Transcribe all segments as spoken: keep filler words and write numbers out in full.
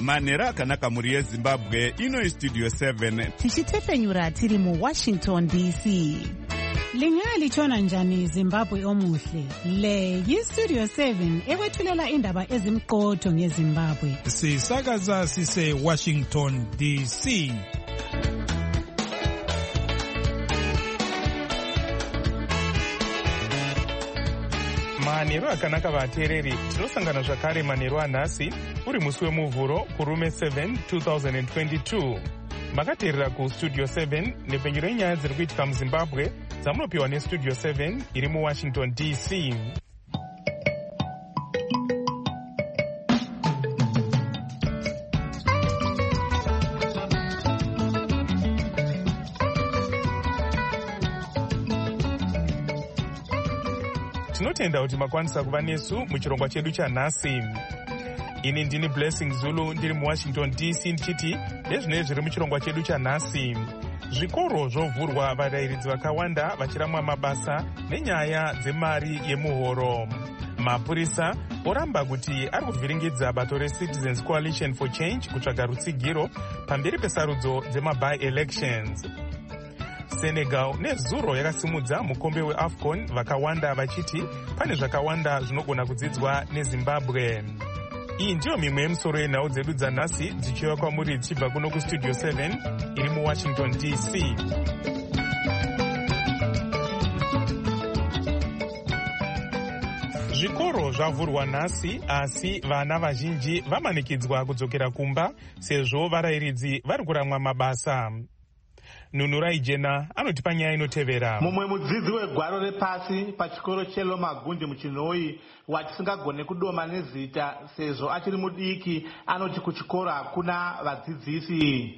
Manhero akanaka muri yeZimbabwe. Ino Studio seven. Tichitepfenyura tiri mu Washington D C. Lingalitshona njani Zimbabwe omuhle? Le yiStudio seven ekwethulela indaba ezimqotho ngeZimbabwe. Sisakaza sise Washington D C. Manhero akanaka vateereri, tinosangana zvakare manhero anhasi uri musi wemuvhuro kurume seven twenty twenty-two. Makateerera kuStudio seven nepfenyuro yenyaya dziri kuitika muZimbabwe dzamunopiwa neStudio seven iri muWashington D C. Tinotenda kuti makwanisa kuva nesu muchirongwa chedu chanhasi. Ini ndini Blessing Zulu ndiri muWashington D C ndichiti ndezvinenge zviri muchirongwa chedu chanhasi. Zvikoro zvovhurwa, varairidzi vakawanda vachiramwa mabasa nenyaya dzemari yemuhoro. Mapurisa oramba kuti ari kuvhiringidza bato reCitizens Coalition for Change kutsvaga rutsigiro pamberi pesarudzo dzema-by-elections. Senegal nezuro yakasimudza mukombe weAFCON, vakawanda vachiti pane zvakawanda zvinogona kudzidzwa neZimbabwe. Iyi ndiyo mimwe yemisoro yenhau dzedu dzanhasi dzichiva kwamuri dzichibva kuno kuStudio seven iri muWashington D C. Zvikoro zvavhurwa nhasi, asi vana vazhinji vamanikidzwa kudzokera kumba sezvo varairidzi vari kuramwa mabasa. Nunurai Jena anotipa nyaya inotevera. Mumwe mudzidzi wegwaro repasi pachikoro cheLomagundi muChinoi watisingagone kudoma nezita sezvo achiri mudiki anoti kuchikoro hakuna vadzidzisi.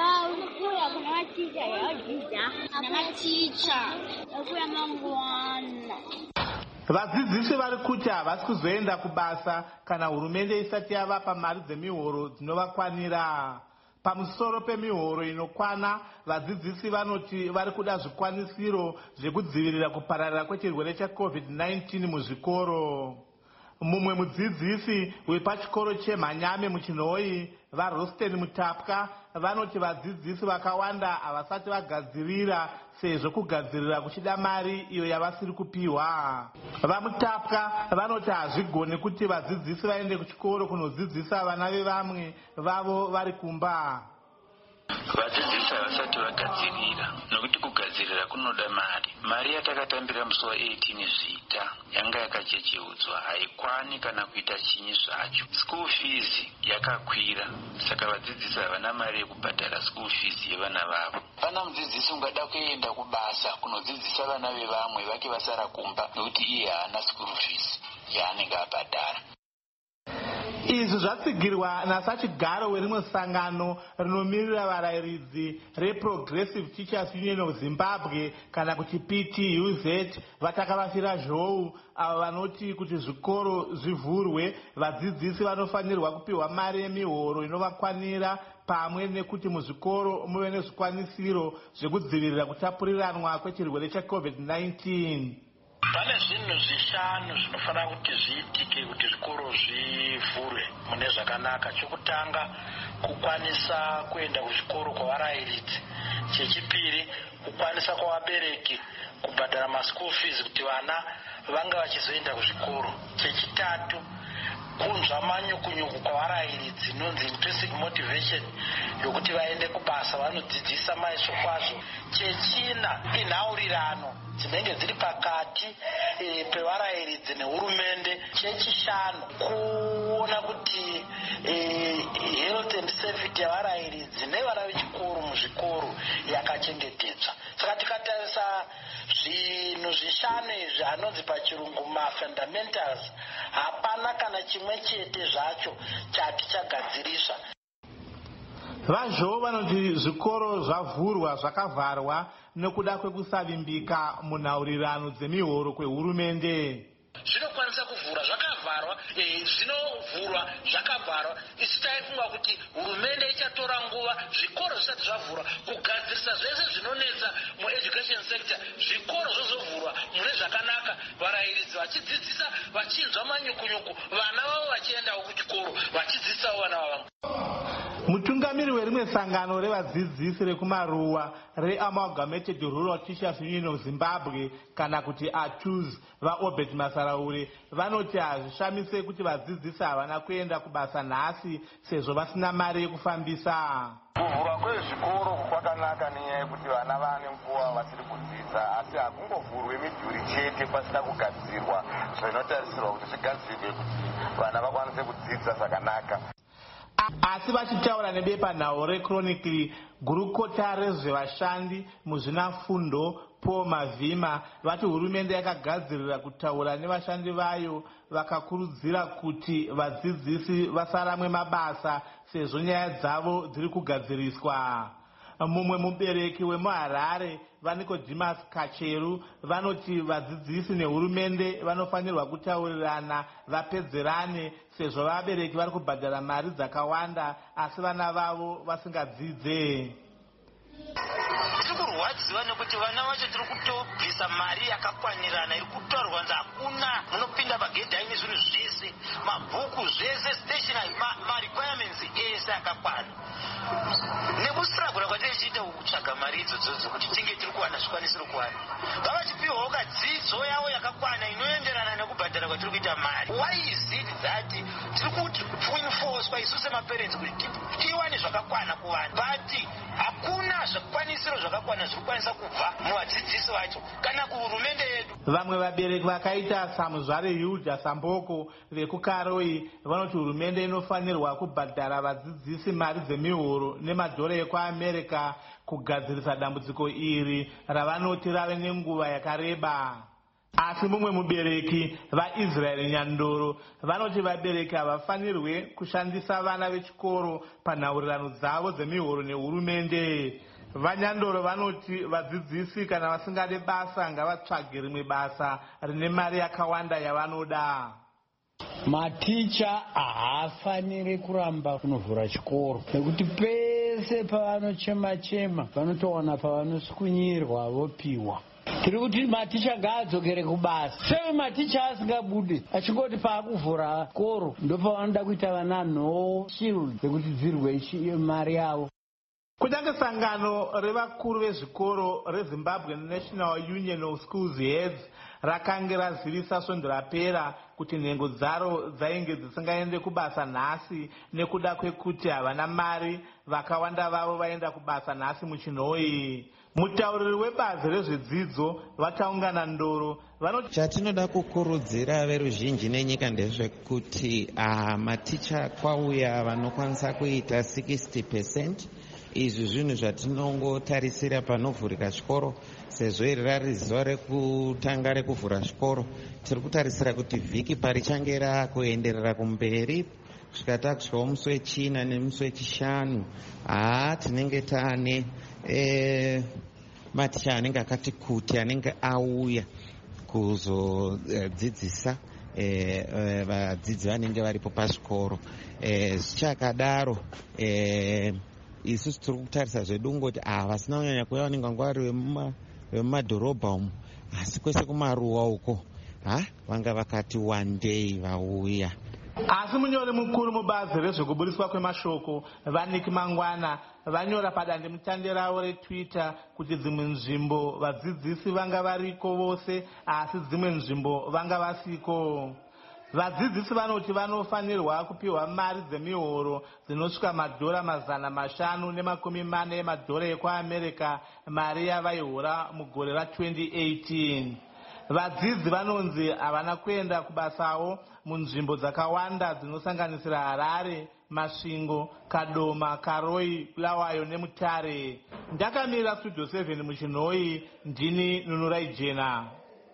Vadzidzisi vari kuti havasi kuzoenda kubasa kana hurumende isati yavapa mari dzemihoro dzinovakwanira. Pamusoro pemihoro inokwana, vadzidzisi vanoti vari kuda zvikwanisiro zvekudzivirira kupararira kwechirwere cheCovid nineteen muzvikoro. Mumwe mudzidzisi wepachikoro cheMhanyame muChinoi, vaRosten Mutapwa, vanoti vadzidzisi vakawanda havasati vagadzirira sezvo kugadzirira kuchida mari iyo yavasiri kupiwa. VaMutapwa vanoti hazvigoni kuti vadzidzisi vaende kuchikoro kunodzidzisa vana vevamwe vavo vari kumba. Vadzidzisi havasati vagadzirira nokuti kugadzirira kunoda mari. Mari yatakatambira musi wa-eighteen zvita yanga yakachecheudzwa haikwani kana kuita chinyi zvacho. School fees yakakwira, saka vadzidzisi havana mari yekubhadhara school fees yevana vavo. Pana mudzidzisi ungada kuenda kubasa kunodzidzisa vana vevamwe vake vasara kumba nokuti iye haana school fees yaanenge abhadhara. Izvi zvatsigirwa nasachigaro werimwe sangano rinomirira varairidzi reProgressive Teachers Union of Zimbabwe kana kuti P T U Z vatakavafira zhou, avo vanoti kuti zvikoro zvivhurwe, vadzidzisi vanofanirwa kupiwa mari yemihoro inovakwanira pamwe nekuti muzvikoro muve nezvikwanisiro zvekudzivirira kutapuriranwa kwechirwere cheCovid nineteen. Pane zvinhu zvishanu zvinofanira kuti zviitike kuti zvikoro zvivhurwe mune zvakanaka. Chokutanga, kukwanisa kuenda kuzvikoro kwavarairidzi. Chechipiri, kukwanisa kwavabereki kubhadhara maschool fees kuti vana vanga vachizoenda kuzvikoro. Chechitatu, kunzva manyukunyuku kwavarairidzi inonzi intrinsic motivation yokuti vaende kubasa vanodzidzisa maisvo kwazvo. Chechina, inhaurirano dzinenge dziri pakati e, pevarairidzi nehurumende. Chechishanu, kuona kuti e, health and safety yavarairidzi nevana vechikoro muzvikoro yakachengetedzwa. Saka tikatarisa zvinhu zvishanu izvi anonzi pachirungu mafundamentals, hapana kana chimwe chete zvacho chati chagadzirisa. Vazho vanoti zvikoro zvavhurwa zvakavharwa nekuda kwekusavimbika munhaurirano dzemihoro kwehurumende. Zvinokwanisa kuvhura zvakavharwa, e, zvinovhurwa zvakavharwa. Isi taifunga kuti hurumende ichatora nguva zvikoro zvisati zvavhurwa kugadzirisa zvese zvinonetsa mueducation sector. Zvikoro zvozovhurwa mune zvakanaka, varairidzi vachidzidzisa vachinzwa manyukunyuku, vana vavo vachiendawo kuchikoro vachidzidzisawo vana vavo. mutungamiri werimwe sangano revadzidzisi rekumaruwa reamalgamated rural teachers union of zimbabwe kana kuti achus vaobert masaraure vanoti hazvishamise kuti vadzidzisi havana kuenda kubasa nhasi sezvo vasina mari yekufambisa. Kuvhurwa kwezvikoro kwakanaka nenyaya yekuti vana vane nguva vasiri kudzidza, asi hakungovhurwe midhuri chete pasina kugadzirwa zvinotarisirwa kuti zvigadzirwe kuti vana vakwanise kudzidza zvakanaka. Asi vachitaura nebepanhau reChronicle, gurukota rezvevashandi muzvinafundo Paul Mavhima vati hurumende yakagadzirira kutaura nevashandi vayo vakakurudzira kuti vadzidzisi vasaramwe mabasa sezvo nyaya dzavo dziri kugadziriswa. Mumwe mubereki wemuHarare vaNicodemus Kacheru vanoti vadzidzisi nehurumende vanofanirwa kutaurirana vapedzerane sezvo vabereki vari kubhadhara mari dzakawanda asi vana vavo vasingadzidze. Tiri kurwadziwa nekuti vana vacho tiri kutobvisa mari yakakwanirana iri kutaurwa kunzi hakuna munopinda pagedhaini zvinhu zvese mabhuku zvese stationary marequirements ese akakwana. Nekusiragura kwatirichiita kutsvaga mari idzodzo kuti tinge tiri kuwana zvikwanisiro kuwana. Vavachipiwawo kadzidzo yavo yakakwana inoenderana nekubhadhara kwatiri kuita mari. Why is it that tiri kuenforcwa isu semaparents kuti tiwane zvakakwana kuvanhu but hakuna zvikwanisiro zvakakwana zviri kukwanisa kubva muvadzidzisi vacho kana kuhurumende yedu. Vamwe vabereki vakaita samuzvare Hilda Samboko vekukaroi vanoti hurumende inofanirwa kubhadhara vadzidzisi mari dzemihoro nemadhora ekuAmerica kugadzirisa dambudziko iri ravanoti rave nenguva yakareba. Asi mumwe mubereki vaIsrael Nyandoro vanoti vabereki havafanirwe kushandisa vana vechikoro panhaurirano dzavo dzemihoro nehurumende. VaNyandoro vanoti vadzidzisi kana vasingade basa ngavatsvage rimwe basa rine mari yakawanda yavanoda. Maticha haafaniri kuramba kunovhura chikoro nekuti pese pavanochema chema vanotowana pavanosikunyirwa vopiwa. Tiri kuti maticha ngaadzokere kubasa. Sei maticha asingabude achingoti paakuvhura chikoro ndopavanoda kuita vana no shield yekuti dzirwe mari yavo. Kunyange sangano revakuru vezvikoro reZimbabwe National Union of Schools Heads rakange razivisa svondo rapera kuti nhengo dzaro dzainge dzisingaende kubasa nhasi nekuda kwekuti havana mari vakawanda vavo vaenda kubasa nhasi muchinhoi. Mutauriri webazi rezvedzidzo vataungana Ndoro vanoti chatinoda kukurudzira veruzhinji nenyika ndezvekuti uh, maticha kwauya vanokwanisa kuita sixty percent. Izvi zvinhu zvatinongotarisira panovhurika chikoro sezvo iri rari zuva rekutanga rekuvhura chikoro. Tiri kutarisira kuti vhiki parichange rakuenderera kumberi kusvika takusvikawo musi wechina nemusi wechishanu haa tinenge taane e, maticha anenge akati kuti anenge auya kuzodzidzisa e, e, vadzidzi vanenge varipo pazvikoro. E, zvichakadaro e, isusu tiri kutarisa zvedu ngoti ah vasina kunyanya kuuya vanenge vanga vari vemumadhorobha umu asi kwese kumaruwa uko ha vanga vakati one day vauya. Asi munyori mukuru mubazi rezvekubudiswa kwemashoko vaNiki Mangwana vanyora padandemutande ravo reTwitter kuti dzimwe nzvimbo vadzidzisi vanga variko vose asi dzimwe nzvimbo vanga vasiko. Vadzidzisi vanoti vanofanirwa kupiwa mari dzemihoro dzinosvika madhora mazana mashanu nemakumi mane emadhora ekuAmerica mari yavaihora mugore ratwenty eighteen. Vadzidzi vanonzi havana kuenda kubasawo munzvimbo dzakawanda dzinosanganisira Harare, Masvingo, Kadoma, Karoi, Bulawayo neMutare. Ndakamira Studio seven muchinhoi, ndini Nunurai Jena.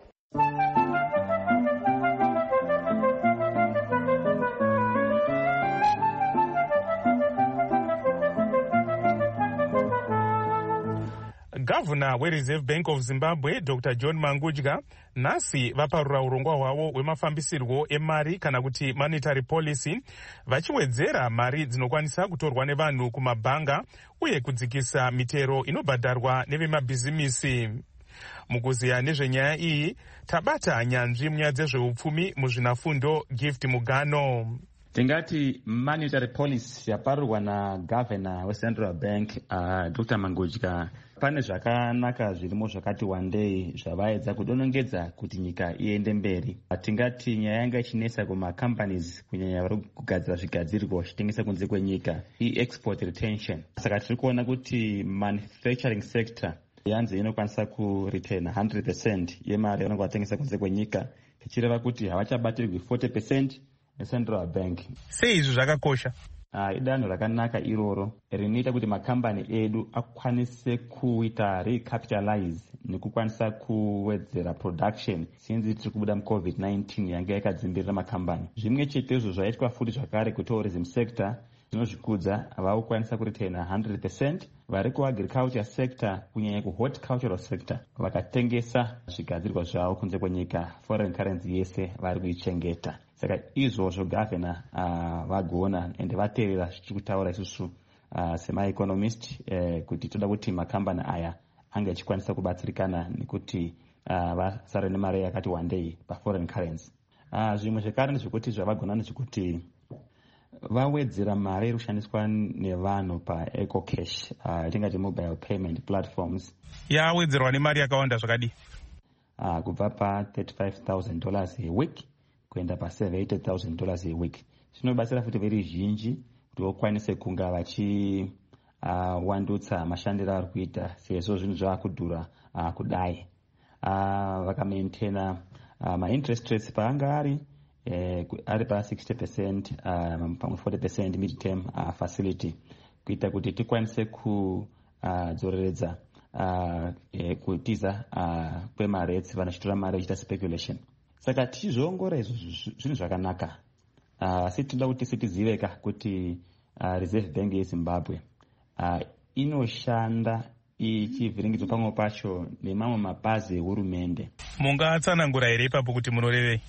Gavana weReserve Bank of Zimbabwe Doctor John Mangudya nhasi vaparura urongwa hwavo hwemafambisirwo emari kana kuti monetary policy vachiwedzera mari dzinokwanisa kutorwa nevanhu kumabhanga uye kudzikisa mitero inobhadharwa nevemabhizimisi. Mukuziya nezvenyaya iyi tabata nyanzvi munyaya dzezveupfumi muzvinafundo Gift Mugano. tingati monetary policy yaparurwa nagovernor wecentral bank uh, Dr Mangudya, pane zvakanaka zvirimo zvakati wandei zvavaedza kudonongedza kuti nyika iende mberi. Tingati nyaya yanga ichinetsa kumacompanies kunyanya vari kugadzira zvigadzirwa zvichitengesa kunze kwenyika, i-export retention. Saka tiri kuona kuti manufacturing sector yanzi inokwanisa kuretain one hundred percent yemari yavanenge vatengesa kunze kwenyika, tichireva kuti havachabatirwi forty percent neCentral Bank. Sei izvi zvakakosha? Uh, idanho rakanaka iroro rinoita kuti makambani edu akwanise kuita recapitalize nekukwanisa kuwedzera production since tiri kubuda mucovid nineteen yanga yakadzimbirira makambani. Zvimwe chetezvo zvaitwa futi zvakare kutourism sector zvinozvikudza vakukwanisa kuretain one hundred percent. Vari kuagriculture sector kunyanya kuhorticultural sector vakatengesa zvigadzirwa zvavo kunze kwenyika, foreign currency yese vari kuichengeta. Saka izvozvo governor uh, vagona ende vateerera zvichiri kutaura isusu uh, semaeconomist uh, kuti toda kuti makambani aya ange achikwanisa kubatsirikana nekuti uh, vasare nemari yakati wandei paforeign currency. Uh, zvimwe zvekare ndezvekuti zvavagona ndezvekuti vawedzera mari iri kushandiswa nevanhu paeco cash, uh, tingati mobile payment platforms. Yawedzerwa nemari yakawanda zvakadi? Uh, kubva pa thirty-five thousand dollars a week kuenda pa seventy thousand dollars a week. Zvinobatsira futi veri zhinji kuti vakwanise kunga vachi uh, wandutsa mashandiro ari kuita sezvo zvinhu zvakudhura uh, kudai. Uh, vakamaintaina uh, ma-interest rates paanga ari eh, ari pa sixty percent uh, pamwe forty percent mid-term uh, facility kuita kuti tikwanise kudzoreredza uh, uh, eh, kutiza uh, kwemarates vanochitora mari vachiita speculation. Saka tichizongora izvo zvinhu zvakanaka, asi uh, tinoda kuti sitiziveka kuti uh, Reserve Bank yeZimbabwe uh, inoshanda ichivhiringidzwa pamwe pacho nemamwe mapazi ehurumende. Mungatsanangura here ipapo kuti munorevei?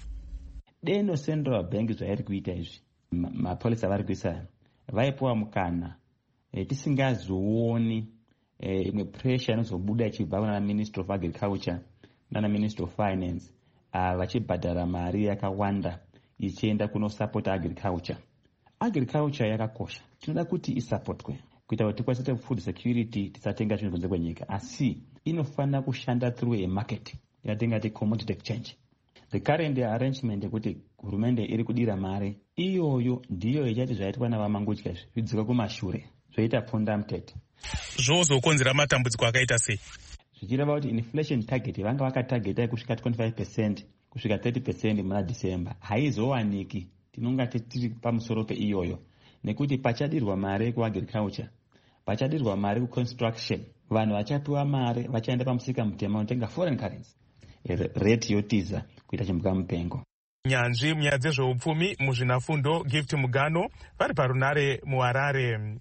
Deno Central Bank zvairi kuita izvi, mapolisi avari kuisa vaipiwa mukana e, tisingazooni imwe e, pressure inozobuda ichibva kuna Minister of Agriculture nana Minister of Finance Uh, vachibhadhara mari yakawanda ichienda kunosapota agriculture. Agriculture yakakosha, tinoda kuti isapotwe kuita kuti tikwanise food security, tisatenga zvinhu kunze kwenyika, asi inofanira kushanda through a market yatingati commodity exchange. The current arrangement yekuti hurumende iri kudira mari iyoyo ndiyo ichati zvaitwa navamangudya zvidzika kumashure zvoita pfunda mutete, zvozokonzera matambudziko akaita sei? Zvichireva kuti inflation target vanga vakatageta kusvika twenty-five percent kusvika thirty percent muna December haizowaniki. Tinonga tiri pamusoro peiyoyo nekuti pachadirwa mari kuagriculture, pachadirwa mari kuconstruction, vanhu vachapiwa mari vachaenda pamusika mutema unotenga foreign currency, rate yotiza kuita chimbuka mupengo. Nyanzvi munyaya dzezveupfumi muzvinafundo Gift Mugano vari parunare muHarare.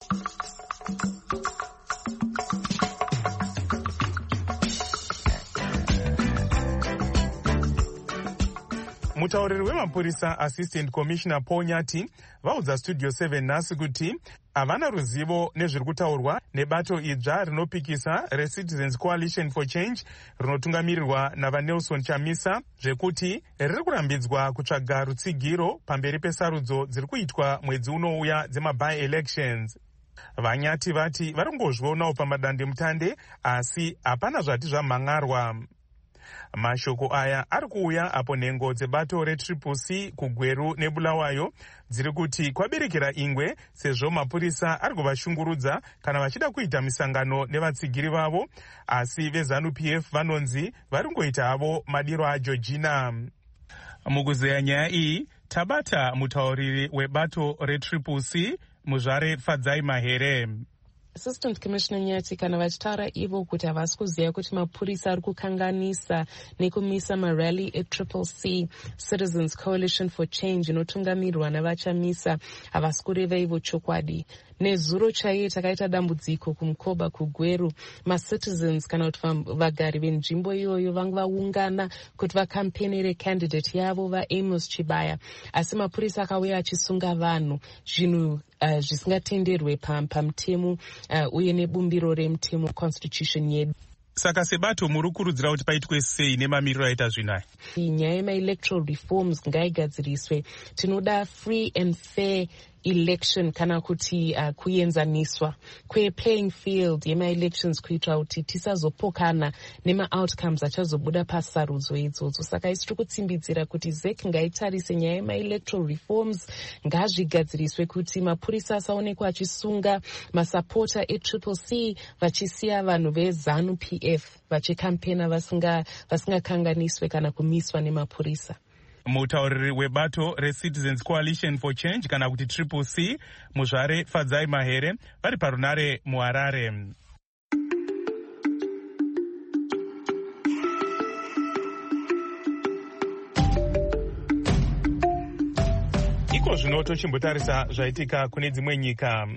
Mutauriri wemapurisa Assistant Commissioner Paul Nyati vaudza Studio seven nhasi kuti havana ruzivo nezviri kutaurwa nebato idzva rinopikisa reCitizens Coalition for Change rinotungamirirwa navaNelson Chamisa zvekuti riri kurambidzwa kutsvaga rutsigiro pamberi pesarudzo dziri kuitwa mwedzi unouya dzemaby elections. Vanyati vati vari kungozvionawo pamadandemutande asi hapana zvati zvamhangarwa. Mashoko aya ari kuuya apo nhengo dzebato retriple C kuGweru neBulawayo dziri kuti kwaberekera ingwe sezvo mapurisa ari kuvashungurudza kana vachida kuita misangano nevatsigiri vavo, asi veZANU-P F vanonzi vari kungoita havo madiro aJeorgina. Mukuzeya nyaya iyi tabata mutauriri webato retriple C Muzvare Fadzai Mahere. Assistant Commissioner Nyati kana vachitaura ivo kuti havasi kuziva kuti mapurisa ari kukanganisa nekumisa marally etriple C Citizens Coalition for Change inotungamirwa navachamisa, havasi kureva ivo chokwadi. Nezuro chaiye takaita dambudziko kumkoba kuGweru, macitizens kana kuti vagari venzvimbo iyoyo vanga vaungana kuti vakampenere candidate yavo vaAmos Chibaya, asi mapurisa akauya achisunga vanhu zvinhu uh, zvisingatenderwe pamutemo uh, uye nebumbiro remutemo constitution yedu. Saka sebato muri kurudzira kuti paitwe sei nemamiriro aita zvinai? Nyaya yema-electoral reforms ngaigadziriswe. Tinoda free and fair election kana kuti uh, kuenzaniswa kwe-playing field yema-elections kuitira kuti tisazopokana nema-outcomes achazobuda pasarudzo idzodzo. Saka isi tiri kutsimbidzira kuti Z E C ngaitarise nyaya yema-electoral reforms, ngazvigadziriswe kuti mapurisa asaonekwa achisunga masapota e-Triple C vachisiya vanhu ve-ZANU P F vachikampena vasingakanganiswe vasinga kana kumiswa nemapurisa. Mutauriri webato reCitizens Coalition for Change kana kuti Triple C, Muzvare Fadzai Mahere, vari parunare muHarare. Iko zvino tochimbotarisa zvaitika kune dzimwe nyika.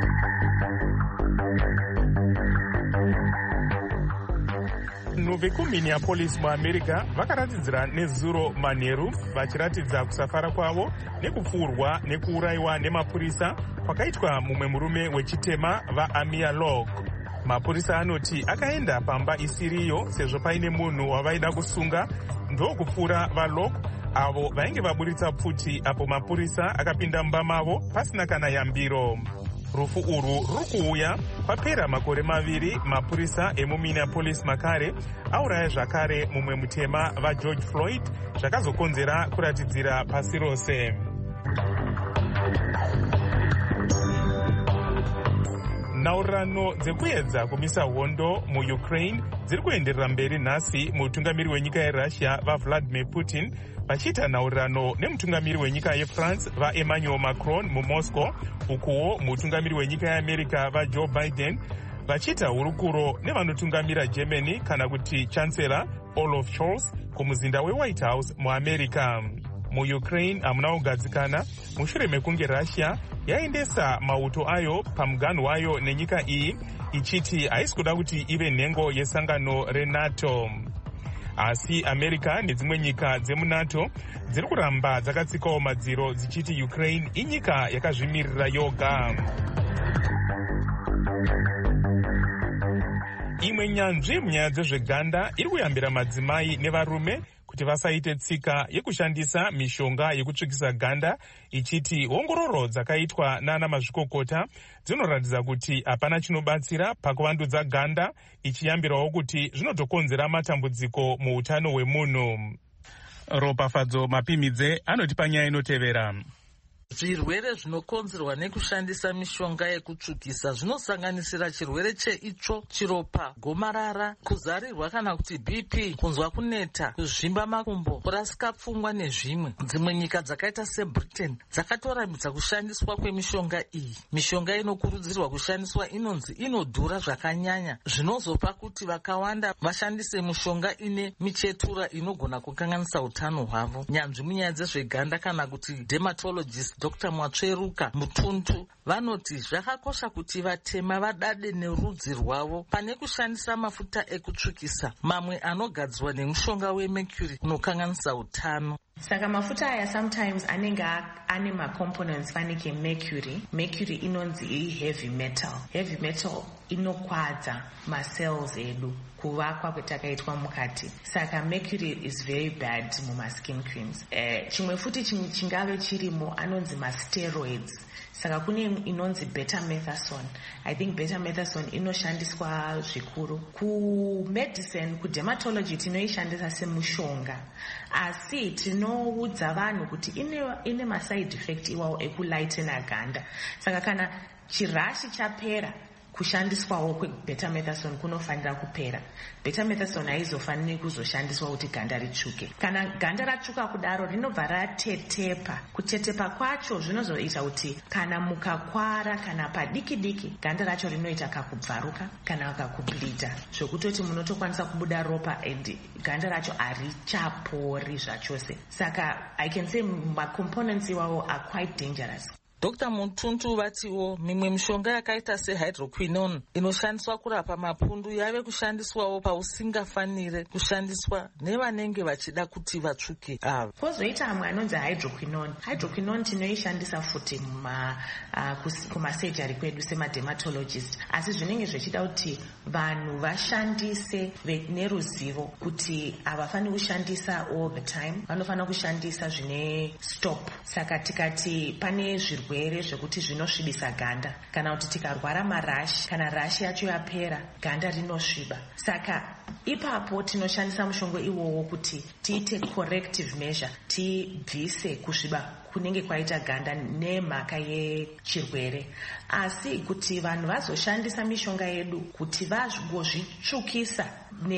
Vanhu vekuMinneapolis muAmerica vakaratidzira nezuro manheru vachiratidza kusafara kwavo nekupfurwa nekuurayiwa nemapurisa kwakaitwa mumwe murume wechitema vaAmir Locke. Mapurisa anoti akaenda pamba isiriyo sezvo paine munhu wavaida kusunga ndokupfura vaLocke avo vainge vaburitsa pfuti apo mapurisa akapinda mumba mavo pasina kana yambiro. Rufu uru ruri kuuya kwapera makore maviri mapurisa emuMinneapolis makare auraya zvakare mumwe mutema vaGeorge Floyd, zvakazokonzera kuratidzira pasi rose. Nhaurirano dzekuedza kumisa hondo muUkraine dziri kuenderera mberi nhasi mutungamiri wenyika yeRussia vaVladimir Putin vachiita nhaurirano nemutungamiri wenyika yeFrance vaEmmanuel Macron muMoscow, ukuwo mutungamiri wenyika yeAmerica vaJoe Biden vachiita hurukuro nevanotungamira Germany kana kuti Chancellor Olaf Scholz kumuzinda weWhite House muAmerica. MuUkraine hamuna kugadzikana mushure mekunge Russia yaendesa mauto ayo pamuganhu wayo nenyika iyi ichiti haisi kuda kuti ive nhengo yesangano reNATO. Asi America nedzimwe nyika dzemuNATO dziri kuramba dzakatsikawo madziro dzichiti Ukraine inyika yakazvimirira yoga. Imwe nyanzvi munyaya dzezveganda iri kuyambira madzimai nevarume kuti vasaite tsika yekushandisa mishonga yekutsvukisa ganda, ichiti ongororo dzakaitwa nana mazvikokota dzinoratidza kuti hapana chinobatsira pakuvandudza ganda, ichiyambirawo kuti zvinotokonzera matambudziko muutano hwemunhu. Ropafadzo Mapimidze anotipa nyaya inotevera. Zvirwere zvinokonzerwa nekushandisa mishonga yekutsvukisa zvinosanganisira chirwere cheitsvo, chiropa, gomarara, kuzarirwa kana kuti B P, kunzwa kuneta, kuzvimba makumbo, kurasika pfungwa nezvimwe. Dzimwe nyika dzakaita seBritain dzakatorambidza kushandiswa kwemishonga iyi. Mishonga inokurudzirwa kushandiswa inonzi inodhura zvakanyanya, zvinozopa kuti vakawanda vashandise mishonga ine michetura inogona kukanganisa utano hwavo. Nyanzvi munyaya dzezveganda kana kuti dermatologist Doctor Mwatsveruka Mutuntu vanoti zvakakosha kuti vatema vadade nerudzi rwavo pane kushandisa mafuta ekutsvukisa, mamwe anogadzirwa nemushonga wemercury unokanganisa utano. Saka mafuta aya sometimes anenge ane macomponents fanike mercury. Mercury inonzi heavy metal. Heavy metal inokwadza macells edu kuvakwa kwetakaitwa mukati. Saka mercury is very bad mumaskin creams. Eh, chimwe futi chingave chirimo anonzi masteroids. Saka kune inonzi betamethasone. I think betamethasone inoshandiswa zvikuru kumedicine, kudermatology tinoishandisa semushonga, asi tinoudza vanhu kuti ine ine maside effect iwawo ekulaitena ganda. Saka kana chirashi chapera kushandiswawo kwebetamethasone kunofanira kupera. Betamethasone haizofaniri kuzoshandiswa kuti ganda ritsvuke. Kana ganda ratsvuka kudaro rinobva ratetepa. Kutetepa kwacho zvinozoita kuti kana mukakwara kana padiki diki ganda racho rinoita kakubvaruka kana kakubleeda, zvokutoti munotokwanisa kubuda ropa and ganda racho harichapori zvachose. Saka I can say my components iwawo are quite dangerous. Dr Mutuntu vatiwo mimwe mishonga yakaita sehydroquinone inoshandiswa kurapa mapundu yave kushandiswawo pausingafanire kushandiswa nevanenge vachida kuti vatsvuke ava. Pozoita amwe anonzi hydroquinone. Hydroquinone tinoishandisa futi muma uh, kumasejari kwedu semadermatologist, asi zvinenge zvichida kuti vanhu vashandise neruzivo kuti havafani kushandisa all the time, vanofana kushandisa zvine stop. Saka tikati pane zvirwere zvekuti zvinosvibisa ganda, kana kuti tikarwara marashi, kana rashi yacho yapera ganda rinosviba, saka ipapo tinoshandisa mushonga iwowo kuti tiite corrective measure, tibvise kusviba kunenge kwaita ganda nemhaka yechirwere. Asi kuti vanhu vazoshandisa mishonga yedu kuti vazvozvitsvukisa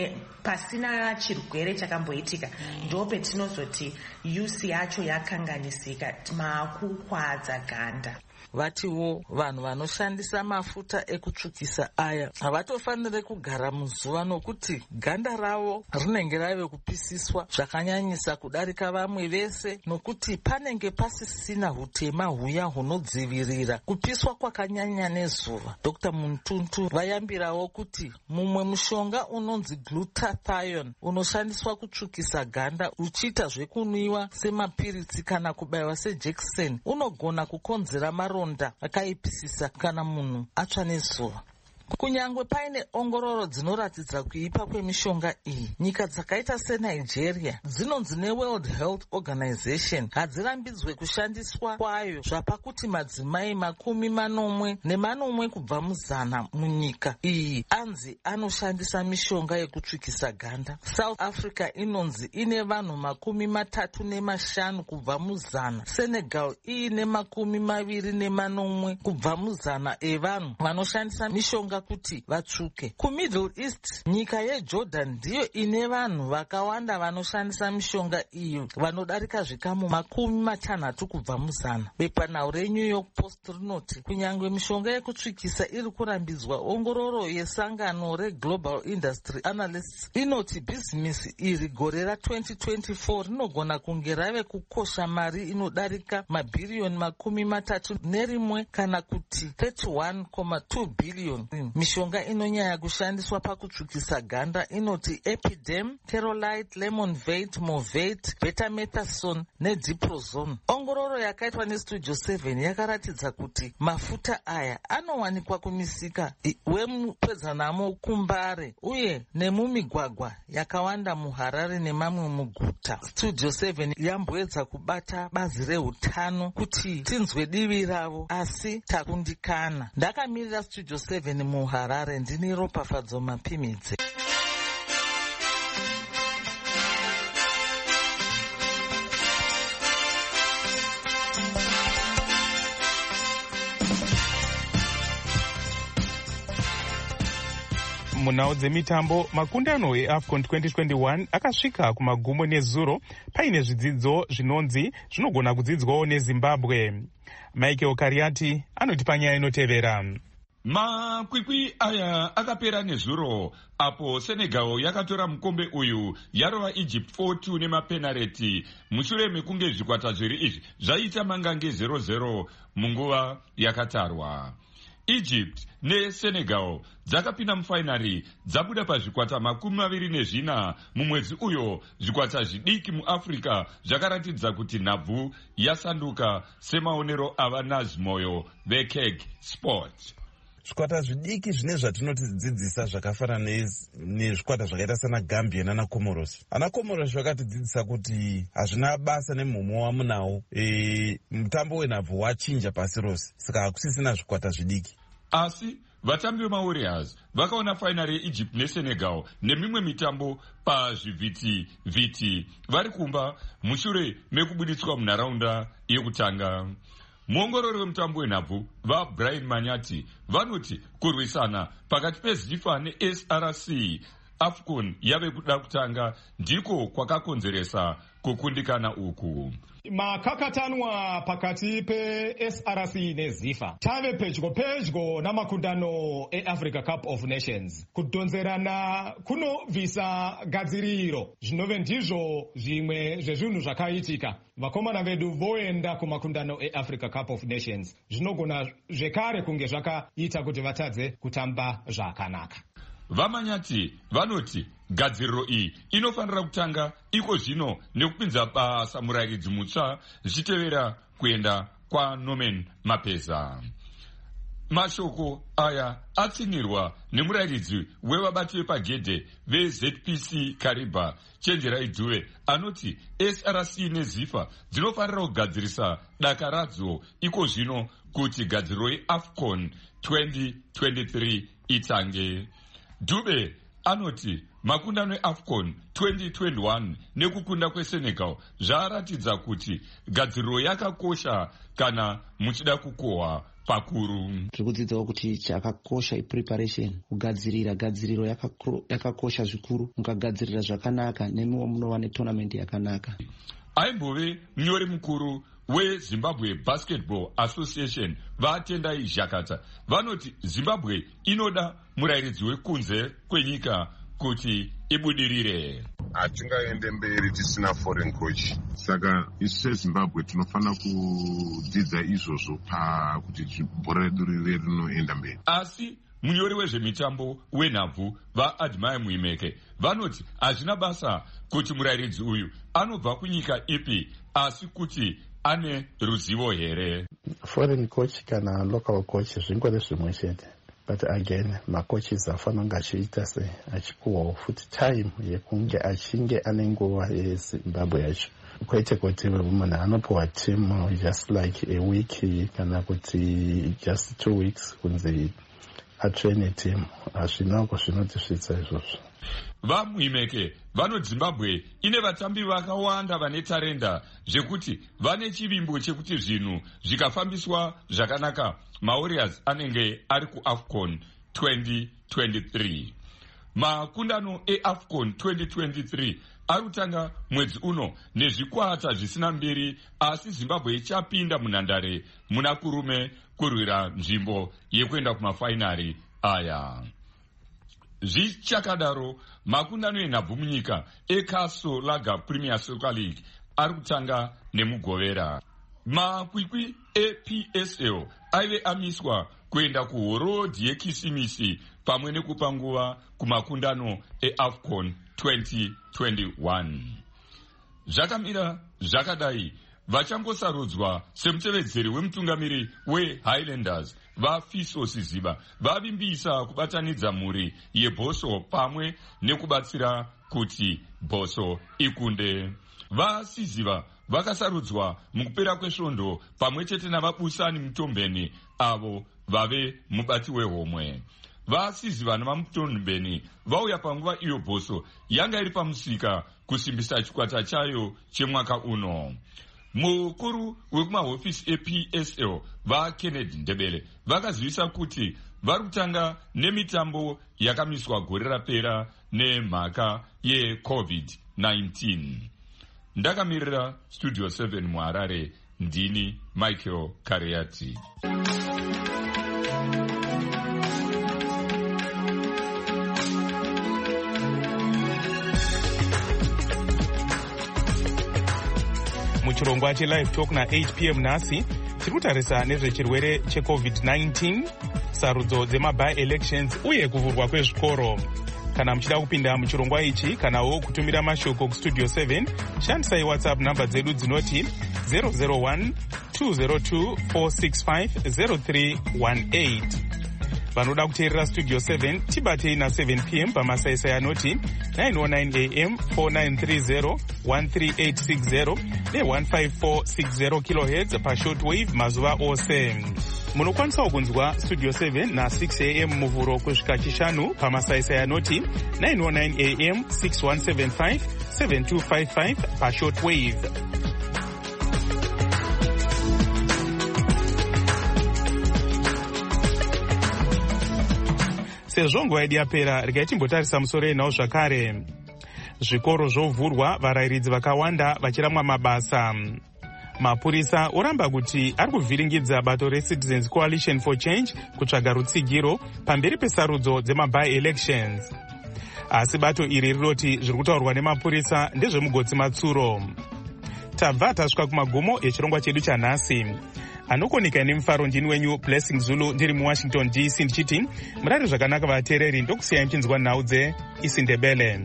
pasina chirwere chakamboitika, ndo petinozoti use yacho yakanganisika, makukwadza ganda. Vatiwo vanhu vanoshandisa mafuta ekutsvukisa aya havatofanire kugara muzuva, nokuti ganda ravo rinenge rave kupisiswa zvakanyanyisa kudarika vamwe vese, nokuti panenge pasisina hutema huya hunodzivirira kupiswa kwakanyanya nezuva. Dr Mutuntu vayambirawo kuti mumwe mushonga unonzi glutathione unoshandiswa kutsvukisa ganda uchiita zvekunwiwa semapiritsi kana kubaiwa sejekiseni unogona kukonzera maronda akaipisisa kana munhu atsva nezuva. Kunyangwe paine ongororo dzinoratidza kuipa kwemishonga iyi, nyika dzakaita seNigeria dzinonzi neWorld Health Organization hadzirambidzwe kushandiswa kwayo, zvapakuti madzimai makumi manomwe nemanomwe kubva muzana munyika iyi anzi anoshandisa mishonga yekutsvukisa ganda. South Africa inonzi ine vanhu makumi matatu nemashanu kubva muzana. Senegal iine makumi maviri nemanomwe kubva muzana evanhu vanoshandisa mishonga kuti vatsvuke. KuMiddle East, nyika yeJordan ndiyo ine vanhu vakawanda vanoshandisa mishonga iyo, vanodarika zvikamu makumi matanhatu kubva muzana. Bepanhau reNew York Post rinoti kunyangwe mishonga yekutsvukisa iri kurambidzwa, ongororo yesangano reGlobal Industry Analysts inoti bhizinesi iri gore ra-twenty twenty-four rinogona kunge rave kukosha mari inodarika mabhiriyoni makumi matatu nerimwe kana kuti thirty-one point two billion. Mishonga inonyanya kushandiswa pakutsvukisa ganda inoti Epidem, Terolite, Lemonvate, Movate, Betamethasone neDiprozone. Ongororo yakaitwa neStudio seven yakaratidza kuti mafuta aya anowanikwa kumisika wemupedzanamo kuMbare uye nemumigwagwa yakawanda muHarare nemamwe muguta. Studio seven yamboedza kubata bazi rehutano kuti tinzwe divi ravo, asi takundikana. Ndakamirira Studio seven muHarare, ndini Ropafadzo Mapimidze. Munhau dzemitambo, makundano eAFCON twenty twenty-one akasvika kumagumo nezuro paine zvidzidzo zvinonzi zvinogona kudzidzwawo neZimbabwe. Michael Kariati anoti panyaya inotevera. Makwikwi aya akapera nezuro apo Senegal yakatora mukombe uyu yarova Egypt four two nemapenareti mushure mekunge zvikwata zviri izvi zvaita mangange zero zero munguva yakatarwa. Egypt neSenegal dzakapinda mufainari dzabuda pazvikwata makumi maviri nezvina mumwedzi uyo. Zvikwata zvidiki muAfrica zvakaratidza kuti nhabvu yasanduka semaonero ava Nazimoyo veKeg Sport. Zvikwata zvidiki zvine zvatinotidzidzisa zvakafanana nezvikwata zvakaita sana Gambia nana Comoros. Ana Comoros vakatidzidzisa kuti hazvina basa nemhumo wamunawo, e, mutambo wenhabvu wachinja pasi rose, saka hakusisina zvikwata zvidiki. Asi vatambi veMawarriors vakaona fainari yeEgypt neSenegal nemimwe mitambo pazvivhiti vhiti vari kumba mushure mekubuditswa munharaunda yekutanga. Muongorori wemutambo wenhabvu vaBrian Manyati vanoti kurwisana pakati peZifa neS R C afcon yave kuda kutanga ndiko kwakakonzeresa kukundikana uku. Makakatanwa pakati pe S R C nezifa tave pedyo pedyo namakundano eAfrica Cup of Nations. Kudonzerana kunovisa gadziriro zvinove ndizvo zvimwe zvezvinhu zvakaitika. Vakomana vedu voenda kumakundano eAfrica Cup of Nations. Zvinogona zvekare kunge zvakaita kuti vatadze kutamba zvakanaka. Vamanyati vanoti gadziriro iyi inofanira kutanga iko zvino nekupinza basa murairidzi mutsva zvichitevera kuenda kwaNorman Mapeza. Mashoko aya atsinirwa nemurairidzi wevabati vepagedhe veZ P C Kariba Chenjerai Dube anoti S R C nezifa dzinofanira kugadzirisa daka radzo iko zvino kuti gadziriro yeAfcon twenty twenty-three itange. Dube anoti makundano eAfcon twenty twenty-one nekukunda kweSenegal zvaratidza kuti gadziriro yakakosha kana muchida kukohwa pakuru. Tirikudzidzawo kuti chakakosha ipreparation, kugadzirira gadziriro yakakosha zvikuru. Mukagadzirira zvakanaka nemiwo munova netournament yakanaka. Aimbove munyori mukuru weZimbabwe Basketball Association vatendai Jakata vanoti Zimbabwe inoda murairidzi wekunze kwenyika kuti ibudirire. Hatingaende mberi tisina foreign coach. Saka isu seZimbabwe tinofanira kudzidza izvozvo pakuti bhora redu rive rinoenda mberi. Asi munyori wezvemitambo wenhabvu vaAdmire Muimeke vanoti hazvina basa kuti murairidzi uyu anobva kunyika ipi asi kuti ane ruzivo here. Foreign coach kana local coach zvingori zvimwe chete. But again, makochis afana kunge achiita se achipuwawo futi time yekunge achinge ane nguva yeZimbabwe yacho. Kwete kuti munhu anopuwa team just like a week kana kuti just two weeks kunzi atrain team. Hazvinako zvinotisvitsa izvozvo. VaMuimeke vanoti Zimbabwe ine vatambi vakawanda vane tarenda zvekuti vane chivimbo chekuti zvinhu zvikafambiswa zvakanaka maWarriors anenge ari kuAfcon twenty twenty-three. Makundano eAfcon twenty twenty-three ari kutanga mwedzi uno nezvikwata zvisina mbiri, asi Zimbabwe ichapinda munhandare muna kurume kurwira nzvimbo yekuenda kumafainari aya. Zvichakadaro makundano enhabvu munyika eCastle Lager Premier Soccer League ari kutanga nemugovera. Makwikwi eP S L aive amiswa kuenda kuhorodhi yeKisimisi pamwe nekupa nguva kumakundano eAfcon twenty twenty-one. Zvakamira zvakadai vachangosarudzwa semutevedzeri wemutungamiri weHighlanders vaFiso Siziba vavimbisa kubatanidza mhuri yeBhoso pamwe nekubatsira kuti Bhoso ikunde. VaSiziba vakasarudzwa mukupera kwesvondo pamwe chete navabusani Mutombeni avo vave mubati wehomwe. VaSiziba navamutombeni vauya panguva iyo Bhoso yanga iri pamusika kusimbisa chikwata chayo chemwaka uno. Mukuru wekumahofisi eP S L vaKennedy Ndebele vakazivisa kuti vari kutanga nemitambo yakamiswa gore rapera nemhaka yeCovid nineteen. Ndakamirira Studio seven muHarare, ndini Michael Kareati. Muchirongwa cheLive Talk na eight p m nhasi tiri kutarisa nezvechirwere cheCovid nineteen, sarudzo dzemaby elections uye kuvhurwa kwezvikoro. Kana muchida kupinda muchirongwa ichi kanawo kutumira mashoko kustudio seven, shandisai WhatsApp namba dzedu dzinoti zero zero one two zero two four six five zero three one eight. Vanoda kuteerera Studio seven tibatei na seven p m pamasaisai anoti nine oh nine a m four nine three zero one three eight six zero ne one five four six zero kilohertz pashortwave mazuva ose. Munokwanisawo kunzwa Studio seven na six a m muvhuro kusvika chishanu pamasaisai anoti nine oh nine a m six one seven five seven two five five pashortwave. sezvo nguva yedu yapera regai timbotarisa musoro yenhau zvakare. Zvikoro zvovhurwa, varayiridzi vakawanda vachiramwa mabasa. Mapurisa oramba kuti ari kuvhiringidza bato reCitizens Coalition for Change kutsvaga rutsigiro pamberi pesarudzo dzema-by-elections. Asi bato iri rinoti zviri kutaurwa nemapurisa ndezvemugotsi matsuro. Tabva tasvika kumagumo echirongwa chedu chanhasi. Anokonika nemufaro ndini wenyu Blessing Zulu ndiri muWashington D C ndichiti murari zvakanaka vateereri, ndokusiyai muchinzwa nhau dzeIsindebele.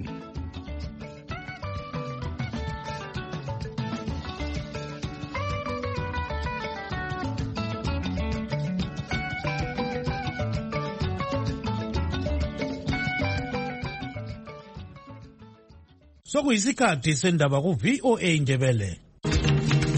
Sokuyisikhathi sendaba ku V O A Indebele.